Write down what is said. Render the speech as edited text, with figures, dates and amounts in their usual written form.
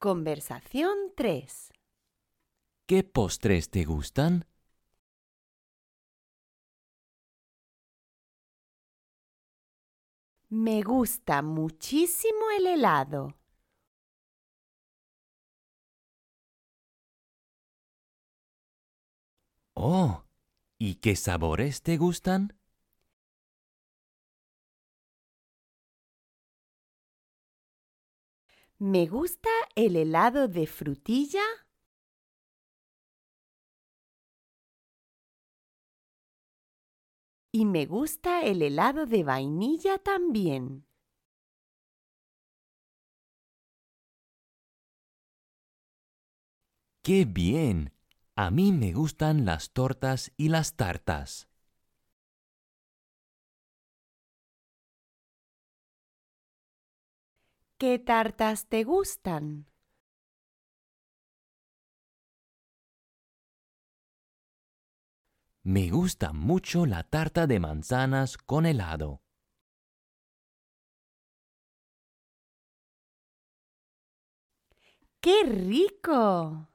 Conversación 3. ¿Qué postres te gustan? Me gusta muchísimo el helado. Oh, ¿y qué sabores te gustan? Me gusta el helado de frutilla y me gusta el helado de vainilla también. ¡Qué bien! A mí me gustan las tortas y las tartas. ¿Qué tartas te gustan? Me gusta mucho la tarta de manzanas con helado. ¡Qué rico!